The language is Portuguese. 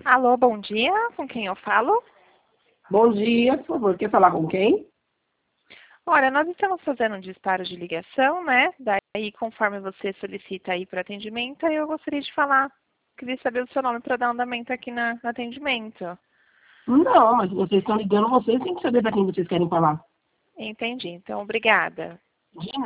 Alô, bom dia. Com quem eu falo? Bom dia, por favor. Quer falar com quem? Olha, nós estamos fazendo um disparo de ligação, né? Daí, conforme você solicita aí para atendimento, aí eu gostaria de falar. Queria saber o seu nome para dar andamento aqui no atendimento. Não, mas vocês estão ligando, vocês têm que saber para quem vocês querem falar. Entendi. Então, obrigada. De